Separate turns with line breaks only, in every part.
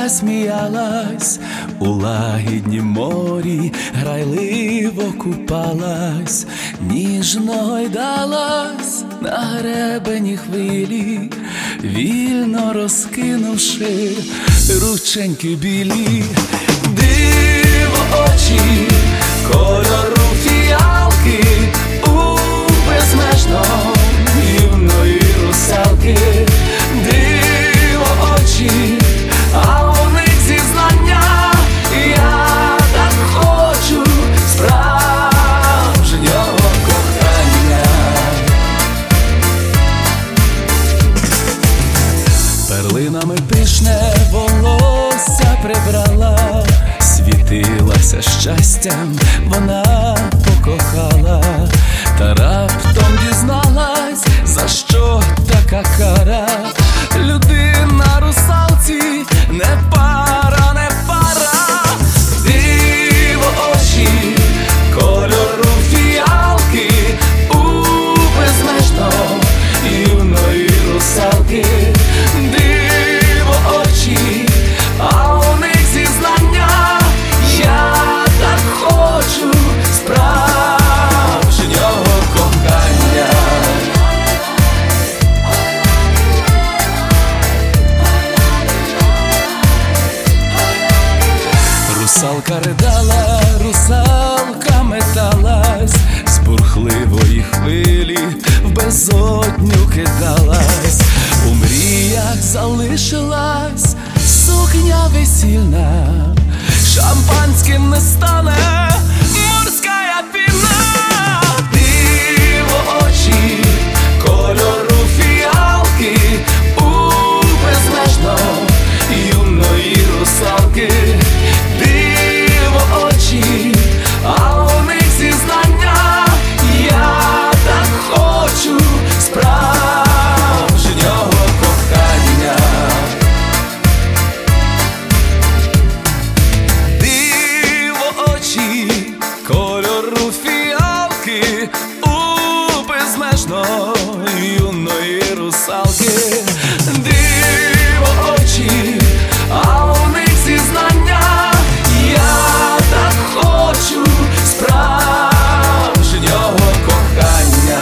річка сміялась, у лагіднім морі грайливо купалась, ніжно гойдалась на гребені хвилі, вільно розкинувши рученьки білі. Диво очі кольору фіалки у безмежно дивної русалки. Диво очі, а у них зізнання. Я так хочу справжнього кохання. Перлинами пишне волосся прибрала, світилася щастям, вона покохала, та раптом дізналась, за що така кара. Людина русалці не пара, не пара. Диво очі кольору фіалки у безмежно юної русалки. Диво очі, а у них зізнання. Я так хочу справжнього кохання. Русалка ридала, русалка металась, з бурхливої хвилі в безодню кидалась. У мріях залишилась сукня весільна, шампанським не стане морська піна. Диво очі кольору фіалки у безмежно юної русалки. Диво очі, а у них зізнання. Я так хочу справжнього кохання. Диво очі кольору фіалки у безмежно юної русалки. Диво очі, а у них зізнання. Я так хочу справжнього кохання.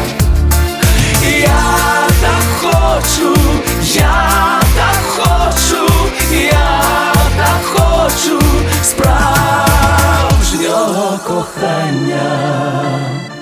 Я так хочу, я так хочу, я так хочу справжнього кохання.